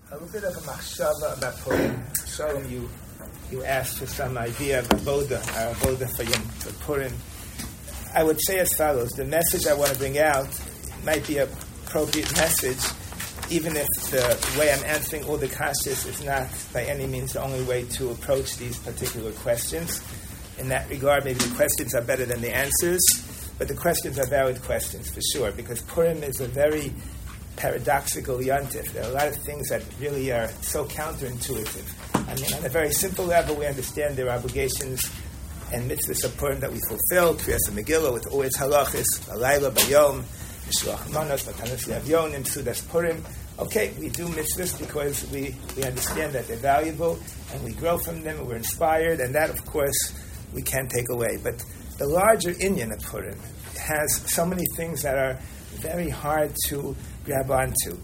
A little bit of a machshava about Purim. Shalom, you asked for some idea of avoda for Purim. I would say as follows: the message I want to bring out might be an appropriate message, even if the way I'm answering all the kashas is not by any means the only way to approach these particular questions. In that regard, maybe the questions are better than the answers, but the questions are valid questions for sure, because Purim is a very paradoxical yontif. There are a lot of things that really are so counterintuitive. I mean, on a very simple level, we understand there are obligations and mitzvahs of Purim that we fulfill. Kriyas Megillah with always halachis, alayla bayom, mishloach manos, matanos le'avyonim, sudas Purim. Okay, we do mitzvahs because we understand that they're valuable, and we grow from them, and we're inspired, and that, of course, we can't take away. But the larger inyan of Purim has so many things that are very hard to grab onto.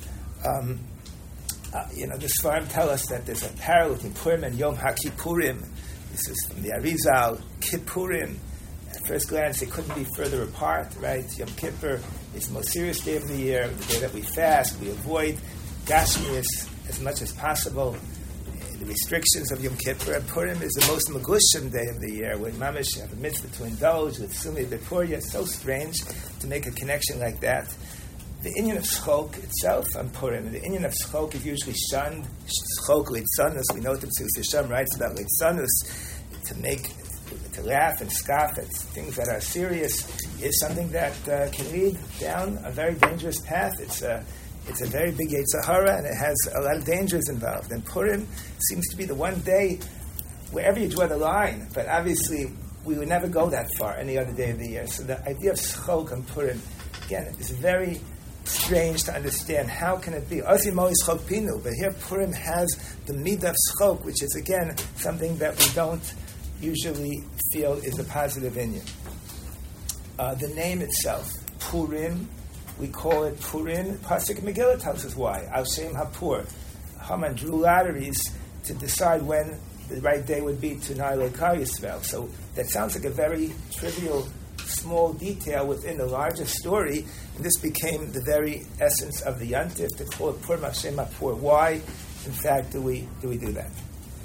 The Sfarim tell us that there's a parallel between Purim and Yom HaKippurim. This is from the Arizal. Kippurim, at first glance, they couldn't be further apart, right? Yom Kippur is the most serious day of the year, the day that we fast, we avoid Gashmias as much as possible, the restrictions of Yom Kippur. And Purim is the most Megushim day of the year, when Mamish have a mitzvah to indulge with Sumi B'Puria. It's so strange to make a connection like that. The inyan of Schok itself on Purim, the inyan of Schok is usually shunned. Schok Litzanus, we know that Hashem writes about Litzanus, to laugh and scoff at things that are serious, is something that can lead down a very dangerous path. It's a very big Yetzer Hara, and it has a lot of dangers involved. And Purim seems to be the one day, wherever you draw the line, but obviously we would never go that far any other day of the year. So the idea of Schok on Purim, again, is very strange to understand. How can it be? But here Purim has the midah of Schok, which is, again, something that we don't usually feel is a positive inyan. The name itself, Purim, we call it Purim. Pasuk Megillah tells us why. Al Shem HaPur. Haman drew lotteries to decide when the right day would be to Na'alei Klal Yisrael. So that sounds like a very trivial, small detail within the larger story, and this became the very essence of the Yantif, to call it Purim Al Shem HaPur. Why, in fact, do we do that?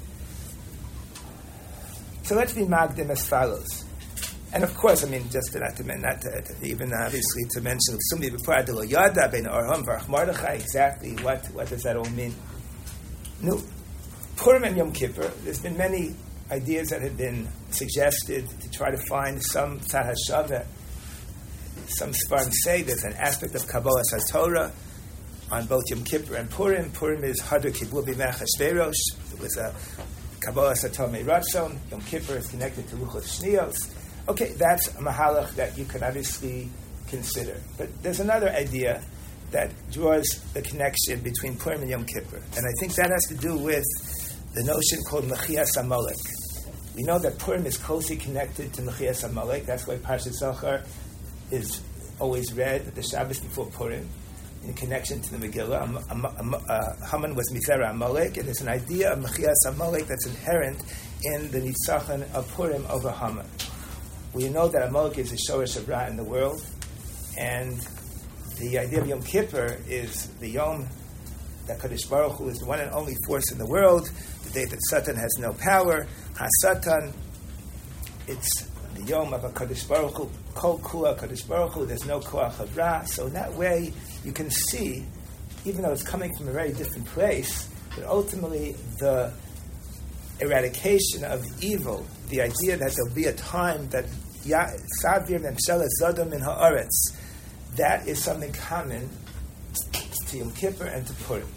So let's be magdim as follows. And of course, I mean, just not to even obviously to mention Sumi B'Puria de lo Yada Ben Arham Varach Mordechai. Exactly what does that all mean? No, Purim and Yom Kippur. There's been many ideas that have been suggested to try to find some tzad hashava. Some Sfarim say there's an aspect of Kabbalah HaTorah on both Yom Kippur and Purim. Purim is Hadar Kibul B'Mei Achashverosh. It was a Kabbalah HaTorah Ratzon. Yom Kippur is connected to Luchot Shniyos. Okay, that's a mahalach that you can obviously consider. But there's another idea that draws the connection between Purim and Yom Kippur. And I think that has to do with the notion called Mechias Amalek. We know that Purim is closely connected to Mechias Amalek. That's why Parshat Zachar is always read the Shabbos before Purim in connection to the Megillah. Haman was Mizera Amalek, and there's an idea of Mechias Amalek that's inherent in the Nitzachon of Purim over Haman. We know that Amalek is the Shoresh of Ra in the world, and the idea of Yom Kippur is the Yom that Kadosh Baruch Hu is the one and only force in the world, the day that Satan has no power. Ha-Satan, it's the Yom of a Kadosh Baruch Hu, Kol Kula Kadosh Baruch Hu, there's no Koach of Ra. So in that way, you can see, even though it's coming from a very different place, but ultimately the eradication of evil, the idea that there'll be a time that Savir Memshelah Zodom in Haaretz, that is something common to Yom Kippur and to Purim.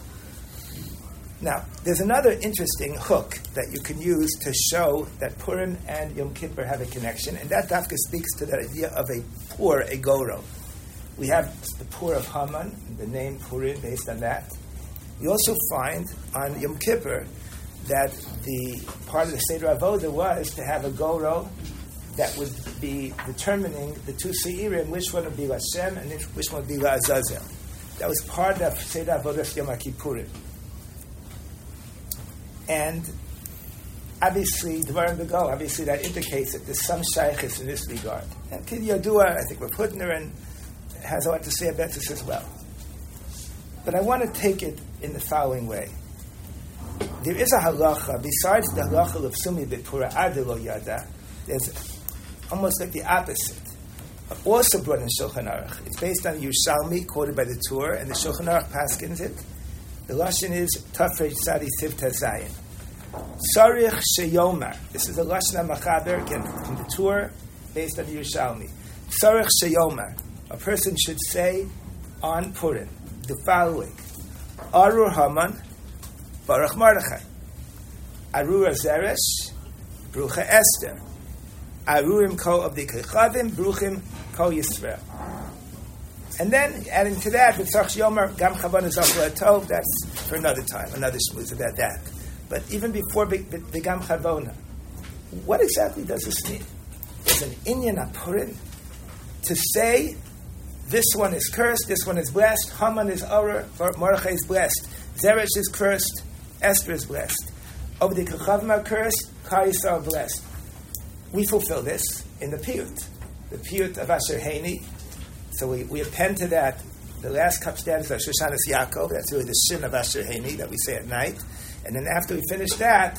Now, there's another interesting hook that you can use to show that Purim and Yom Kippur have a connection, and that dafka speaks to that idea of a pur, a goro. We have the pur of Haman, the name Purim based on that. We also find on Yom Kippur that the part of the Seder Avoda was to have a goro that would be determining the two seirim, which one would be Lashem and which one would be La'azazel. That was part of Seder Avodas Yom HaKippurim. And obviously, Devarim B'Go, obviously that indicates that there's some shaykhis in this regard. And Kid Yodua, I think Rav Hutner, and has a lot to say about this as well. But I want to take it in the following way. there is a halacha, besides the halacha of Sumi B'Pura Adelo Yada, there's almost like the opposite. Also brought in Shulchan Aruch. It's based on Yerushalmi, quoted by the Tur, and the Shulchan Aruch paskins it. The lashon is Tafresh Tzadi Siv Tazayin. Sarich Sheyomar. This is a lashon HaMachaber, again from the Tur, based on Yerushalmi. Sarich Sheyomar. A person should say on Purim the following: Arur Haman, Baruch Mordechai. Arur Zeresh, Brucha Esther. Arurim Ko of the Kechavim, Bruchim Ko Yisrael. And then, adding to that, B'tzach Yomer, Gam Chavan Zachla Tov, that's for another time, another shmuz about that. But even before the Gam Chavona, what exactly does this mean? There's an inyan apurin to say, this one is cursed, this one is blessed, Haman is Arur, Mordechai is blessed, Zeresh is cursed, Esther is blessed. Over the Kechavim are cursed, Kal Yisrael blessed. We fulfill this in the Piyut of Asher Heini. So we append to that the last cup stanza of Shoshanas Yaakov. That's really the shin of Asher Heini that we say at night. And then after we finish that,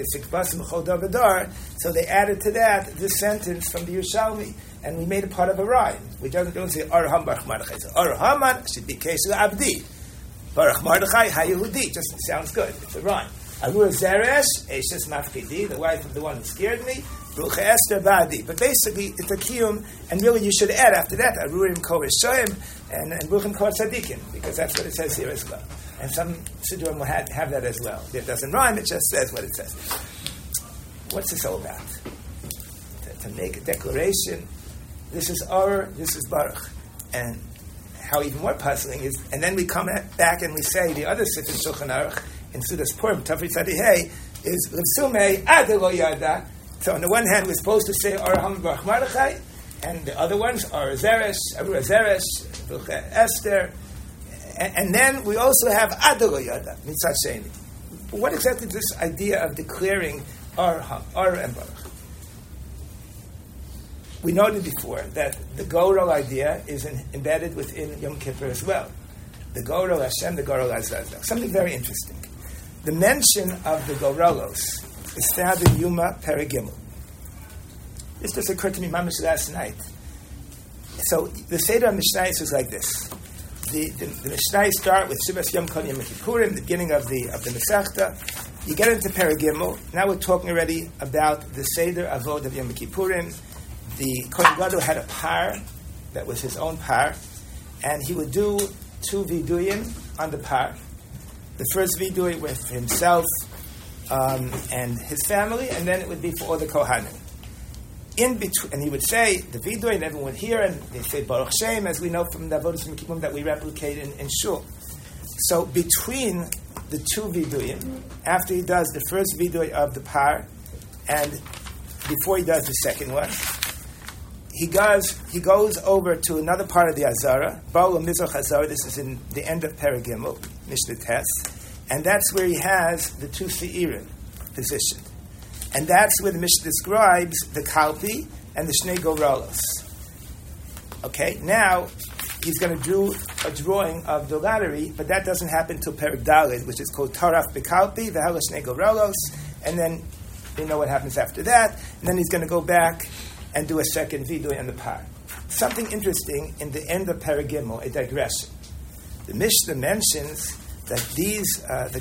so they added to that this sentence from the Yerushalmi, and we made it part of a rhyme. We don't say Ar Haman Baruch Mordechai. So Ar Haman should be Keshu Abdi. Baruch Mordechai HaYehudi. Just sounds good. It's a rhyme. Arur Zeresh, Eshes Mafkidi, the wife of the one who scared me. Brucha Esther Badi. But basically, it's a kiyum, and really you should add after that, Arurim Ko Rishoyim, and Bruchim Ko Tzadikim, because that's what it says here as well. And some Siddurim will have that as well. It doesn't rhyme, it just says what it says. What's this all about? To make a declaration, this is Ar, this is Baruch. And how even more puzzling is, and then we come back and we say the other Sifin Shulchan Aruch, in Sudas Purim, Tafri Tzadi Hey, is L'Sume Adelo Yada. So on the one hand, we're supposed to say Ar Haman Baruch Mordechai, and the other ones are Zeresh, Arur Zeresh, Brucha Esther, and then we also have Adelo Yada, Mitzat Sheni. What exactly is this idea of declaring Ar and Baruch? We noted before that the Gorel idea is embedded within Yom Kippur as well. The Gorel Hashem, the Gorel Azazel. Something very interesting. The mention of the Gorelos is found in Yuma Perigimel. This just occurred to me mamish last night. So the Seder Mishnayos is like this. The Mishnayos start with Shivas Yom Kol Yom Kippurim, the beginning of the Masechta. You get into Perigimel. Now we're talking already about the Seder Avod of Yom Kippurim. The Kohen Gadol had a par that was his own par, and he would do 2 viduyim on the par. The first vidui with himself and his family, and then it would be for all the Kohanim. In between, and he would say the vidui, and everyone would hear, and they say Baruch Shem, as we know from the Avodas Mikimum that we replicate in Shul. So between the 2 viduyim, after he does the first vidui of the par, and before he does the second one, he goes over to another part of the Azara, Baal Mizrach Azara. This is in the end of Perigimel, Mishnah Tes, and that's where he has the 2 Seirim positioned. And that's where the Mishnah describes the Kalpi and the Shnei Gorelos. Okay, now he's going to do a drawing of the lottery, but that doesn't happen until Perik Daled, which is called Taraf Bekalpi, V'Hela Shnei Gorelos, and then you know what happens after that, and then he's going to go back and do a second vidui on the par. Something interesting in the end of Perigimel, a digression. The Mishnah mentions that these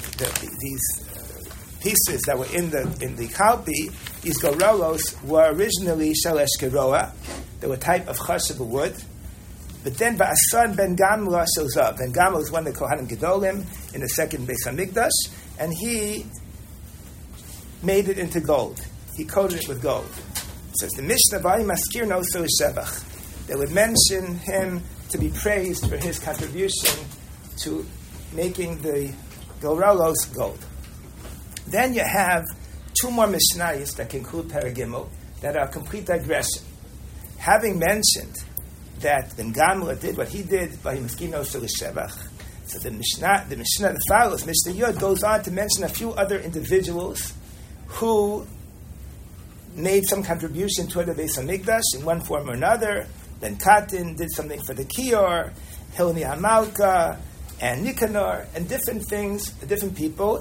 pieces that were in the kalpi, these gorelos, were originally shalesh keroa. They were a type of chashav wood. But then Ba'asan ben Gamla Shalzav. Ben Gamla was one of the Kohanim Gedolim in the second Beis Hamikdash, and he made it into gold. He coated it with gold. Says the Mishnah, Maskir no Shevach. They would mention him to be praised for his contribution to making the gorelos gold. Then you have 2 more Mishnayos that conclude Perigimel that are a complete digression. Having mentioned that Ben Gamla did what he did by Maskir no Shevach, so the Mishnah that follows, Mishnah Yod, goes on to mention a few other individuals who made some contribution toward the Beis Hamikdash in one form or another. Ben Katin did something for the Kior, Hilni HaMalka, and Nicanor, and different things, different people.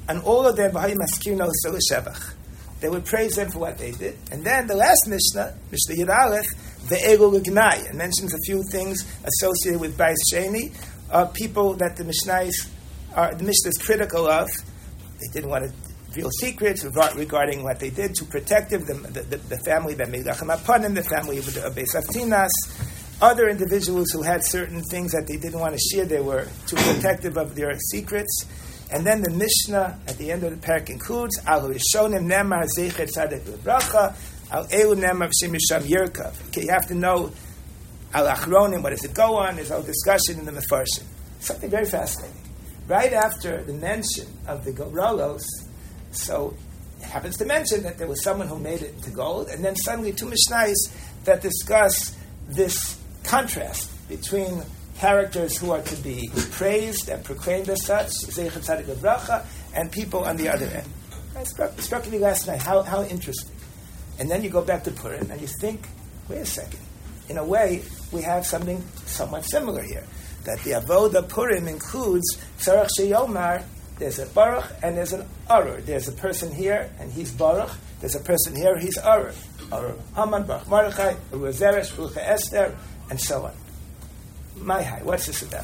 and all of them, they would praise them for what they did. And then the last Mishnah, Mishnah Yud Aleph, the Elu L'Gnai, and mentions a few things associated with Bais Sheni, people that the Mishnah is critical of. They didn't want to reveal secrets regarding what they did, too protective, the family that made Lachem Apanim, the family of Beis Avtinas, other individuals who had certain things that they didn't want to share, they were too protective of their secrets. And then the Mishnah at the end of the parak includes Al Rishonim Nemar Zecher Tzaddik L'Bracha Al Elu Nemar V'Shem Yisham Yerkav. Okay, you have to know Al Achronim. What does it go on? There's a discussion in the Mefarshim. Something very fascinating. Right after the mention of the Goralos, so it happens to mention that there was someone who made it into gold, and then suddenly two Mishnayos that discuss this contrast between characters who are to be praised and proclaimed as such, Zeichet Tzadik L'Bracha, and people on the other end. It struck me last night, how interesting. And then you go back to Purim, and you think, wait a second. In a way, we have something somewhat similar here. That the Avoda Purim includes Tzarech Sheyomar, there's a Baruch and there's an Arur. There's a person here, and he's Baruch. There's a person here, he's Arur. Arur Haman, Baruch Mordechai, Arur Zeresh, Rucha Esther, and so on. My high, what's this about?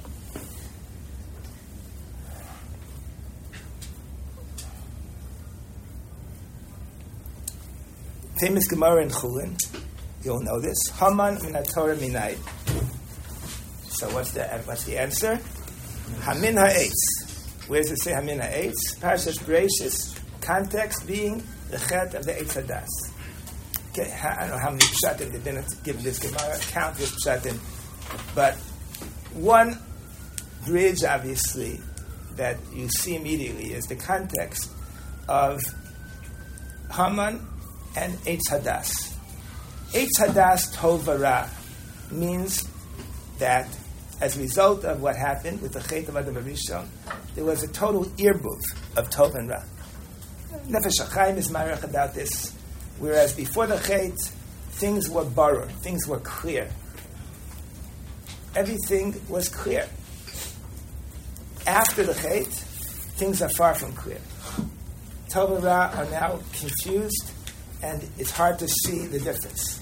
Famous Gemara in Chulin, you'll know this. Haman min haTorah minai. So what's the answer? Hamin ha'etz. Where does it say Hamin ha'etz? Parshas Bereishis, context being the chet of the Eitz Hadas. Okay, I don't know how many pshatim they've been given this Gemara, countless pshatim. But one bridge, obviously, that you see immediately is the context of Haman and Eitz Hadas. Eitz Hadas Tov V'Ra means that as a result of what happened with the Chet of Adam Rishon, there was a total irbuv of Tov and Ra. Nefesh HaChaim is marach about this, whereas before the Chet, things were borrowed, things were clear. Everything was clear. After the Chet, things are far from clear. Tov and Ra are now confused, and it's hard to see the difference.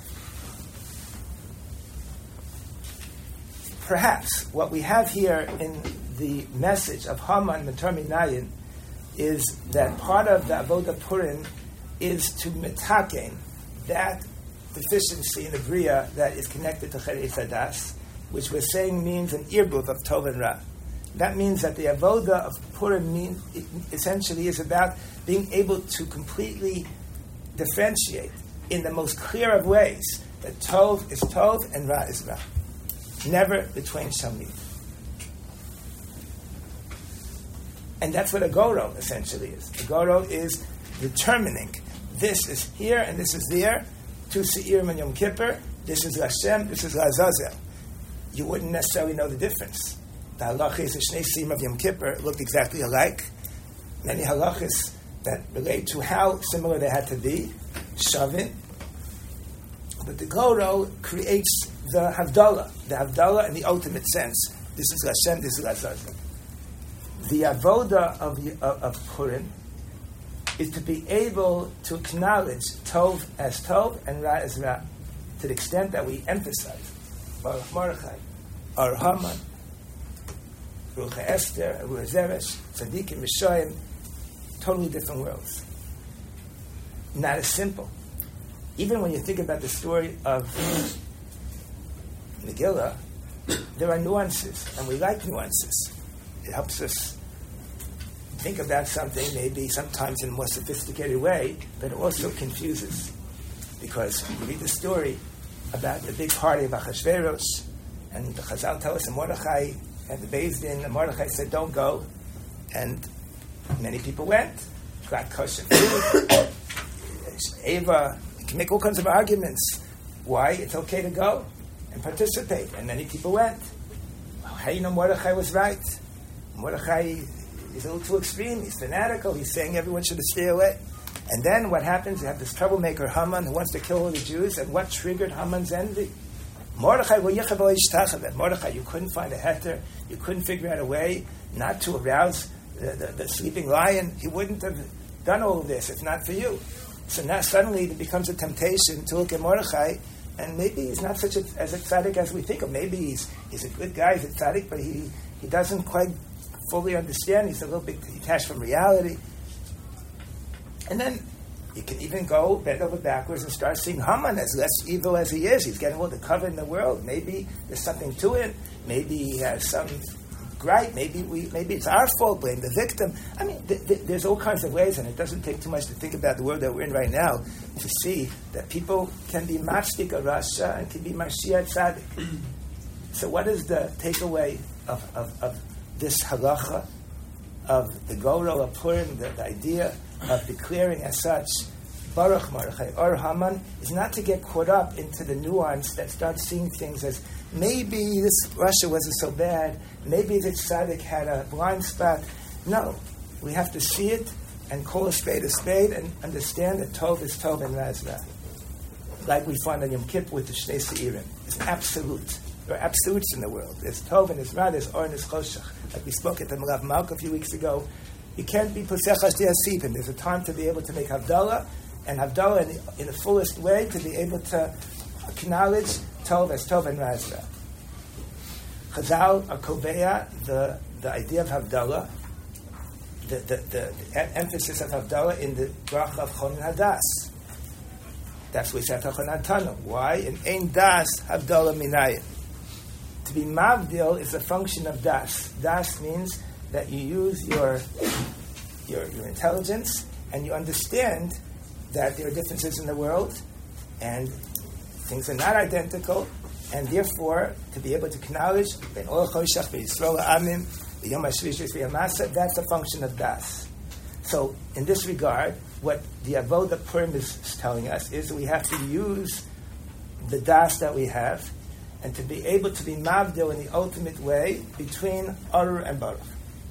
Perhaps what we have here in the message of Haman Matar Minayin is that part of the Avodah Purim is to metaken that deficiency in the Bria that is connected to Chet Eitz Hadas, which we're saying means an irbuv of Tov and Ra. That means that the Avodah of Purim essentially is about being able to completely differentiate in the most clear of ways that Tov is Tov and Ra is Ra. Never the twain shall meet. And that's what a Goro essentially is. A Goro is determining this is here and this is there. Tu Se'irim and Yom Kippur. This is Hashem, this is Azazel. You wouldn't necessarily know the difference. The halachas of Shnei Se'irim of Yom Kippur looked exactly alike. Many halachas that relate to how similar they had to be. Shavin. But the Goro creates the Havdalah in the ultimate sense. This is Hashem, this is Azazel. The avoda of Purim is to be able to acknowledge Tov as Tov and Ra as Ra, to the extent that we emphasize Baruch Mordechai, Ar Haman, Rucha Esther, Ruach Zeresh, Tzadikim, Rishoyim, totally different worlds. Not as simple. Even when you think about the story of Megillah, there are nuances, and we like nuances. It helps us think about something maybe sometimes in a more sophisticated way, but it also confuses. Because you read the story about the big party of Achashverosh, and the Chazal tell us in Mordechai, and the Beis Din, and Mordechai said, don't go. And many people went, got kosher food, Eva, you can make all kinds of arguments why it's okay to go and participate. And many people went. How do you know Mordechai was right? Mordechai is a little too extreme. He's fanatical. He's saying everyone should stay away. And then what happens? You have this troublemaker Haman who wants to kill all the Jews. And what triggered Haman's envy? Mordechai, you couldn't find a heter. You couldn't figure out a way not to arouse the sleeping lion, he wouldn't have done all of this if not for you. So now suddenly it becomes a temptation to look at Mordechai, and maybe he's not such as a tzaddik as we think of. Maybe he's a good guy, he's a tzaddik, but he doesn't quite fully understand. He's a little bit detached from reality. And then you can even go bend over backwards and start seeing Haman as less evil as he is. He's getting all the cover in the world. Maybe there's something to it. Maybe he has some gripe. Maybe it's our fault. Blame the victim. I mean, there's all kinds of ways, and it doesn't take too much to think about the world that we're in right now to see that people can be Mafsik a Rasha and can be Mashiach Tzaddik. So what is the takeaway of this halacha, of the Gorel of Purim, the idea of declaring as such, Baruch Mordechai or Haman, is not to get caught up into the nuance that starts seeing things as maybe this Russia wasn't so bad, maybe this tzaddik had a blind spot. No, we have to see it and call a spade and understand that Tov is Tov and Razva. Like we find on Yom Kippur with the Shnei Seirim. It's absolute. There are absolutes in the world. There's Tov and there's Ra, there's Or and there's Choshech. Like we spoke at the Malav Malka a few weeks ago, you can't be Posech Hashdei Asipim. There's a time to be able to make Havdalah, and Havdalah in the fullest way to be able to acknowledge Tov as Tov and Razva. Chazal are koveya the idea of Havdalah, the emphasis of Havdalah in the bracha of Chonin Hadas. That's what we say Chonin Hatanu. Why? In Ein Das Havdalah Minayin. To be mavdil is a function of das. Das means that you use your intelligence and you understand that there are differences in the world and things are not identical, and therefore to be able to acknowledge that's a function of das. So in this regard, what the Avodah Purim is telling us is that we have to use the das that we have and to be able to be mavdil in the ultimate way between Arur and Baruch.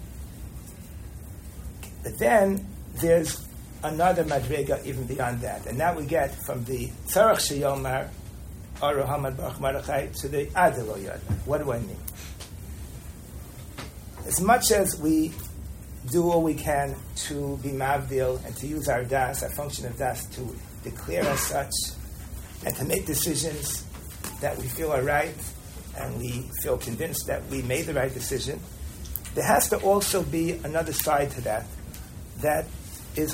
But then there's another madrega even beyond that, and that we get from the Tzarech Sheyomar Arur Haman Baruch Mordechai to the Adelo Yad. What do I mean? As much as we do all we can to be mavdil and to use our das, our function of das, to declare as such and to make decisions that we feel are right and we feel convinced that we made the right decision, there has to also be another side to that, that is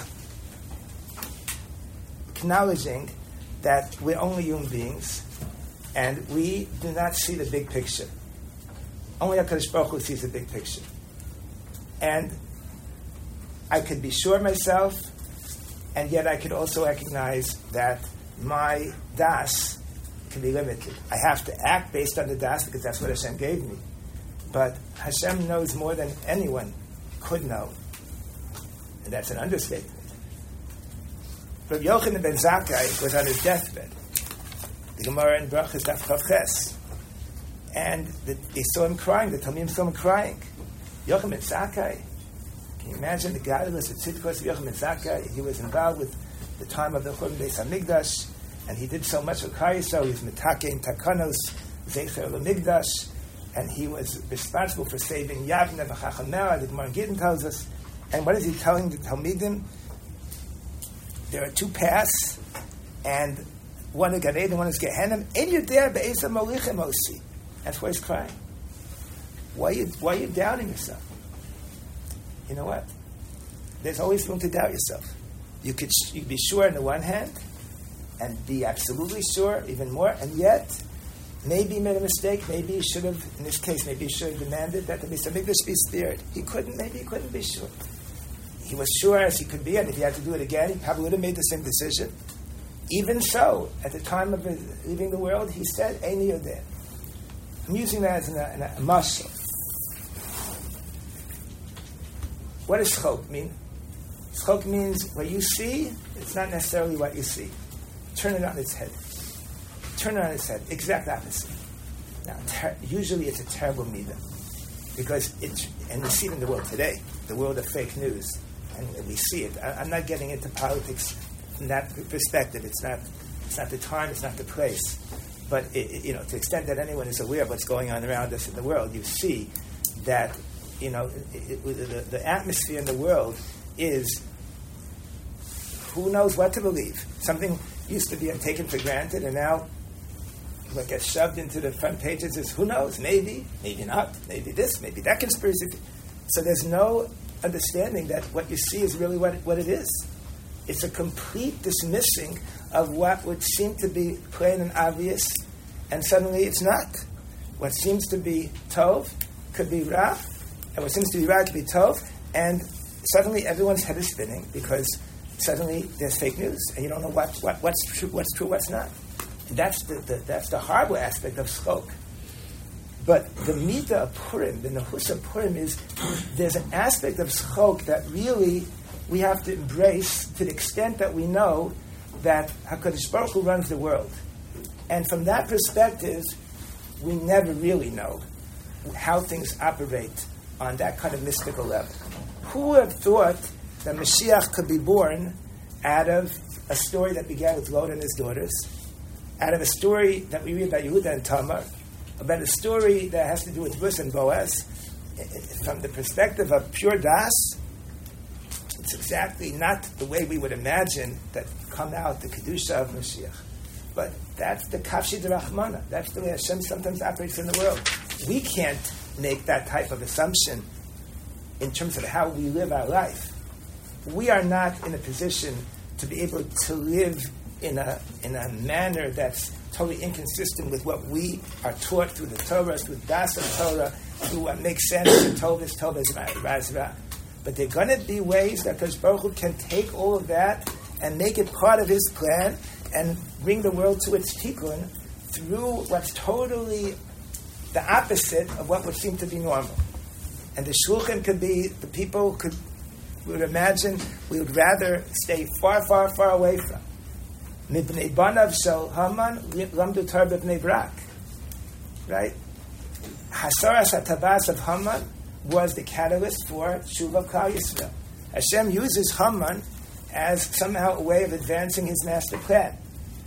acknowledging that we're only human beings and we do not see the big picture. Only HaKadosh Baruch Hu sees the big picture. And I could be sure myself, and yet I could also recognize that my das can be limited. I have to act based on the das because that's what Hashem gave me. But Hashem knows more than anyone could know. And that's an understatement. Rabbi Yochanan ben Zakkai was on his deathbed. The Gemara in Brachas Daf Chav Ches. And they saw him crying. The Talmidim saw him crying. Yochanan ben Zakkai. Can you imagine the godliness of Tzidkos of Yochanan ben Zakkai? He was involved with the time of the Churban Beis HaMikdash, and he did so much for Klal Yisrael. He was Metakein Takanos, Zecher LaMikdash, and he was responsible for saving Yavne v'Chachamera, the Gemara Gittin tells us. And what is he telling the Talmidim? There are two paths, and one is Gan Eden, one is Gehenna, and you're there, Be'ezah Molichim Osi. That's why he's crying. Why are you doubting yourself? You know what? There's always room to doubt yourself. You could be sure on the one hand, and be absolutely sure, even more, and yet, maybe he made a mistake, maybe he should have, in this case, maybe he should have demanded that the Beis HaMikdash be spared. Maybe he couldn't be sure. He was sure as he could be, and if he had to do it again, he probably would have made the same decision. Even so, at the time of leaving the world, he said, Eini Yodeh. I'm using that as a mashal. What does chok mean? Chok means what you see, it's not necessarily what you see. Turn it on its head. Turn it on its head. Exact opposite. Now, usually it's a terrible midah. Because and we see it in the world today, the world of fake news. And we see it. I'm not getting into politics from that perspective. It's not the time, it's not the place. But, to the extent that anyone is aware of what's going on around us in the world, you see that, the atmosphere in the world is who knows what to believe. Something used to be taken for granted, and now what gets shoved into the front pages is who knows, maybe not, maybe this, maybe that conspiracy. So there's no understanding that what you see is really what it is. It's a complete dismissing of what would seem to be plain and obvious, and suddenly it's not. What seems to be Tov could be Ra, and what seems to be Ra could be Tov, and suddenly everyone's head is spinning because suddenly there's fake news, and you don't know what's true, what's not. And that's the hardware aspect of Schok. But the Midah of Purim, the Nahus of Purim, is there's an aspect of Schok that really we have to embrace to the extent that we know that HaKadosh Baruch Hu runs the world. And from that perspective, we never really know how things operate on that kind of mystical level. Who would have thought that Mashiach could be born out of a story that began with Lot and his daughters, out of a story that we read about Yehuda and Tamar, about a story that has to do with Rus and Boaz? From the perspective of pure Das, it's exactly not the way we would imagine that come out the Kedusha of Mashiach. But that's the Kavshi D'Rachmana. That's the way Hashem sometimes operates in the world. We can't make that type of assumption in terms of how we live our life. We are not in a position to be able to live in a manner that's totally inconsistent with what we are taught through the Torah, through Das of Torah, through what makes sense, and Tov is Ra. But there are going to be ways that Kadosh Baruch Hu can take all of that and make it part of His plan and bring the world to its tikkun through what's totally the opposite of what would seem to be normal. And the shulchan could be, the people would imagine we would rather stay far, far, far away from. Mibnei banav shel Haman lamdu Torah b'bnei Brak. Right? Hasaras HaTavas of Haman was the catalyst for Tshuva of Klal Yisrael. Hashem uses Haman as somehow a way of advancing His master plan.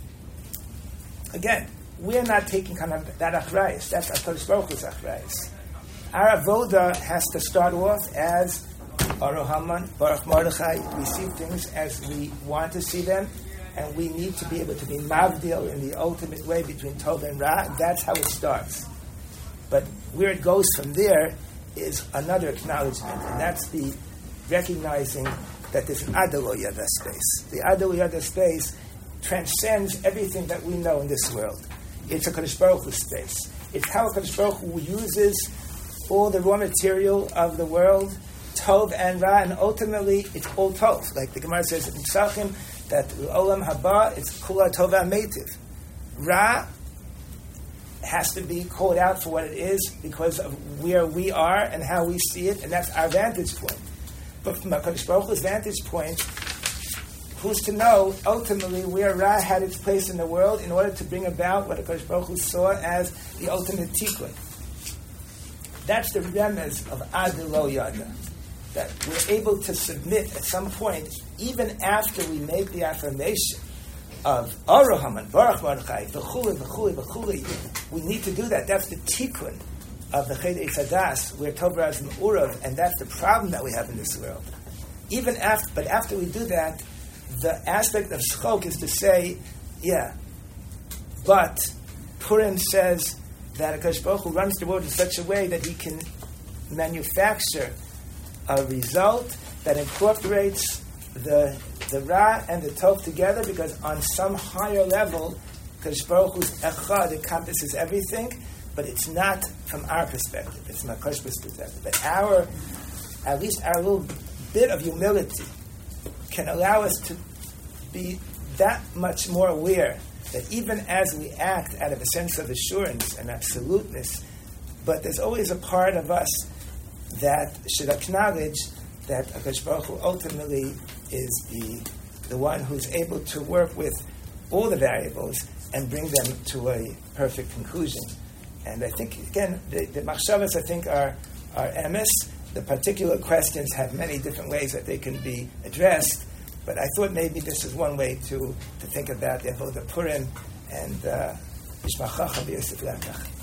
Again, we're not taking kind of that achrayus. That's HaKadosh Baruch Hu's achrayus. Our avoda has to start off as Aru Haman, Baruch Mordechai. We see things as we want to see them, and we need to be able to be mavdil in the ultimate way between Tov and Ra. That's how it starts. But where it goes from there is another acknowledgement, and that's the recognizing that there's an Adelo Yada space. The Adelo Yada space transcends everything that we know in this world. It's a Kadosh Baruch Hu space. It's how Kadosh Baruch Hu uses all the raw material of the world, Tov and Ra, and ultimately it's all Tov. Like the Gemara says in Pesachim, that Olam Haba, it's Kula Tova Meitiv. Ra has to be called out for what it is because of where we are and how we see it, and that's our vantage point. But from HaKadosh Baruch Hu's vantage point, who's to know ultimately where Ra had its place in the world in order to bring about what HaKadosh Baruch Hu saw as the ultimate tikkun. That's the remez of Ad Lo Yada, that we're able to submit at some point, even after we make the affirmation of Aru Haman, Baruch Mordechai, v'chuli, v'chuli, v'chuli. We need to do that. That's the tikkun of the Ched Eitz Hadas, where Tov Ra is Me'urav, and that's the problem that we have in this world. But after we do that, the aspect of Schok is to say, but Purim says that HaKadosh Baruch Hu runs the world in such a way that He can manufacture a result that incorporates the Ra and the Tov together, because on some higher level, HaKadosh Baruch Hu's Echad encompasses everything, but it's not from our perspective. It's from HaKadosh Baruch Hu's perspective. But at least our little bit of humility can allow us to be that much more aware that even as we act out of a sense of assurance and absoluteness, but there's always a part of us that should acknowledge that HaKadosh Baruch Hu ultimately is the one who's able to work with all the variables and bring them to a perfect conclusion. And I think, again, the machshavas, I think, are emes. The particular questions have many different ways that they can be addressed, but I thought maybe this is one way to think about the Avodah Purim and Yishmach Chacham v'Yosef Lakach.